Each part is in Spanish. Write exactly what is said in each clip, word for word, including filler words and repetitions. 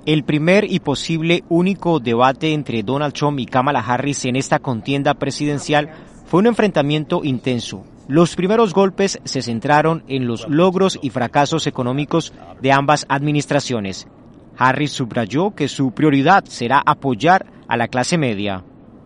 El primer y posible único debate entre Donald Trump y Kamala Harris en esta contienda presidencial fue un enfrentamiento intenso. Los primeros golpes se centraron en los logros y fracasos económicos de ambas administraciones. Harris subrayó que su prioridad será apoyar a la clase media.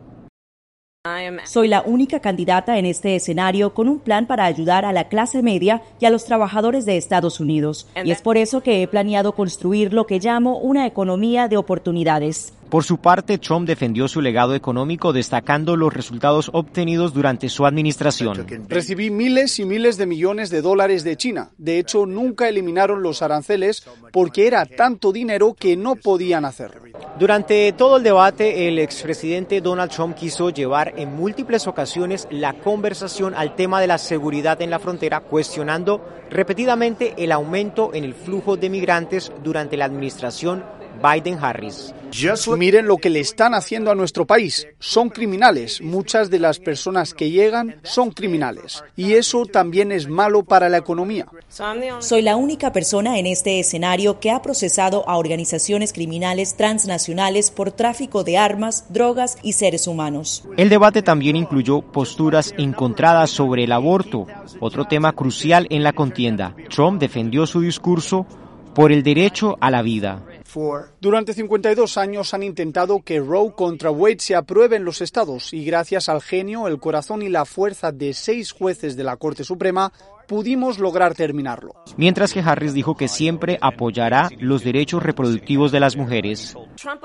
Soy la única candidata en este escenario con un plan para ayudar a la clase media y a los trabajadores de Estados Unidos. Y es por eso que he planeado construir lo que llamo una economía de oportunidades. Por su parte, Trump defendió su legado económico destacando los resultados obtenidos durante su administración. Recibí miles y miles de millones de dólares de China. De hecho, nunca eliminaron los aranceles porque era tanto dinero que no podían hacerlo. Durante todo el debate, el expresidente Donald Trump quiso llevar en múltiples ocasiones la conversación al tema de la seguridad en la frontera, cuestionando repetidamente el aumento en el flujo de migrantes durante la administración Biden-Harris. Miren lo que le están haciendo a nuestro país. Son criminales. Muchas de las personas que llegan son criminales. Y eso también es malo para la economía. Soy la única persona en este escenario que ha procesado a organizaciones criminales transnacionales por tráfico de armas, drogas y seres humanos. El debate también incluyó posturas encontradas sobre el aborto, otro tema crucial en la contienda. Trump defendió su discurso por el derecho a la vida. Durante cincuenta y dos años han intentado que Roe contra Wade se apruebe en los estados y gracias al genio, el corazón y la fuerza de seis jueces de la Corte Suprema pudimos lograr terminarlo. Mientras que Harris dijo que siempre apoyará los derechos reproductivos de las mujeres.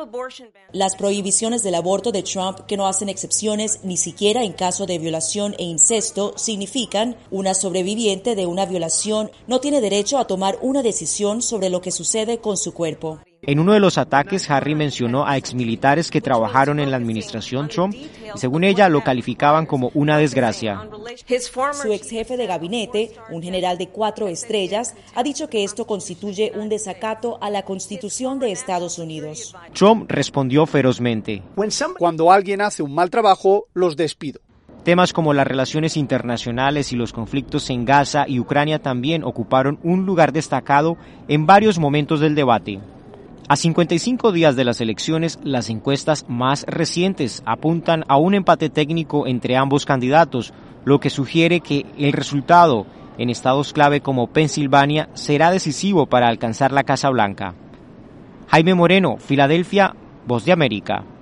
Las prohibiciones del aborto de Trump, que no hacen excepciones ni siquiera en caso de violación e incesto, significan una sobreviviente de una violación no tiene derecho a tomar una decisión sobre lo que sucede con su cuerpo. En uno de los ataques, Harris mencionó a exmilitares que trabajaron en la administración Trump y, según ella, lo calificaban como una desgracia. Su ex jefe de gabinete, un general de cuatro estrellas, ha dicho que esto constituye un desacato a la Constitución de Estados Unidos. Trump respondió ferozmente. Cuando alguien hace un mal trabajo, los despido. Temas como las relaciones internacionales y los conflictos en Gaza y Ucrania también ocuparon un lugar destacado en varios momentos del debate. A cincuenta y cinco días de las elecciones, las encuestas más recientes apuntan a un empate técnico entre ambos candidatos, lo que sugiere que el resultado en estados clave como Pensilvania será decisivo para alcanzar la Casa Blanca. Jaime Moreno, Filadelfia, Voz de América.